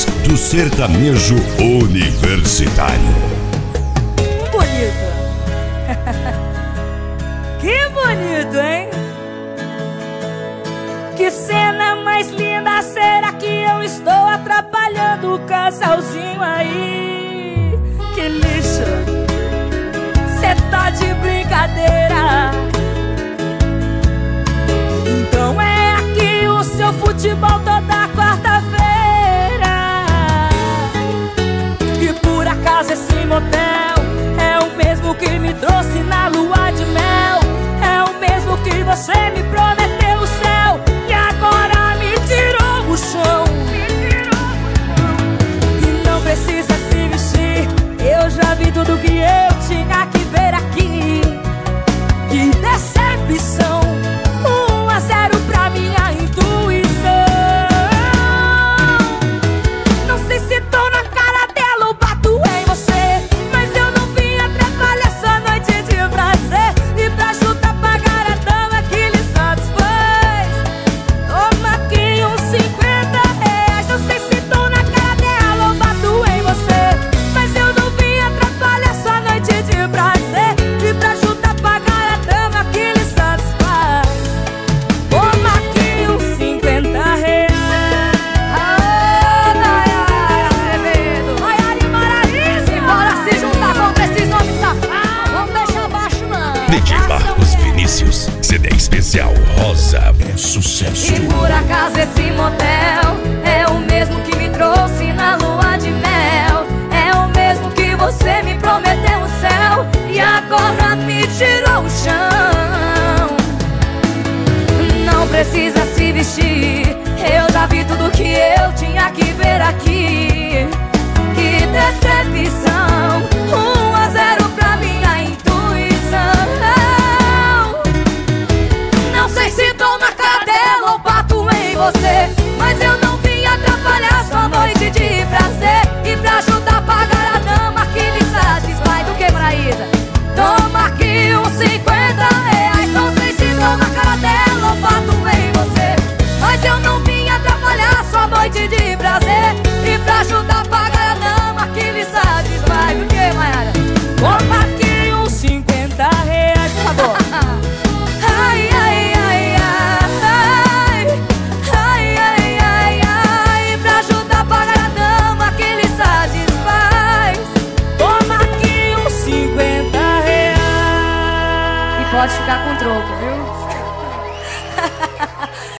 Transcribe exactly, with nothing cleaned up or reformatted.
Voz do sertanejo universitário. Bonito. Que bonito, hein? Que cena mais linda. Será que eu estou atrapalhando o casalzinho aí? Que lixo. Cê tá de brincadeira. Então é aqui o seu futebol toda quarta-feira. E por acaso esse motel é o mesmo que me trouxe na lua de mel. É o mesmo que você me prometeu o céu e agora me tirou o chão. E não precisa se vestir, eu já vi tudo que eu tinha que ver aqui. Que decepção, um a zero pra minha intuição. Não sei se tô na cara dela ou bato em você, mas eu não vim atrapalhar essa noite de prazer. E pra ajudar a pagar a dama que lhe satisfaz, toma aqui uns cinquenta reais. Não sei se tô na cara dela ou bato em você, mas eu não vim atrapalhar essa noite de prazer. E pra ajudar a pagar a dama que lhe satisfaz, toma aqui uns cinquenta reais. Ai, ai, Azevedo, ai, Ari Maraíza, bora se juntar contra esses homens safados. Vamos deixar baixo não. D J Marcos Vinícius, C D especial Rosa é sucesso. E por acaso esse motel é o mesmo que me trouxe na lua de mel. É o mesmo que você me prometeu o céu e agora me tirou o chão. Não precisa se vestir, eu já vi tudo que eu tinha que ver aqui. Que decepção, um a zero pra minha intuição. Não sei se tô na cara dela ou bato em você, mas eu não vim atrapalhar sua noite de prazer. E pra ajudar a pagar a dama que lhe satisfaz, o que, Maraísa? Toma aqui uns cinquenta reais. Não sei se tô na cara dela ou bato em você, mas eu não vim atrapalhar sua noite de prazer. E pra ajudar a pagar a dama que lhe satisfaz, o que, Maiara? Toma aqui uns cinquenta reais, por favor. Ai, ai, ai, ai, ai, ai, ai, ai. Pra ajudar a pagar a dama que lhe satisfaz, toma aqui uns cinquenta reais. E pode ficar com troco, viu?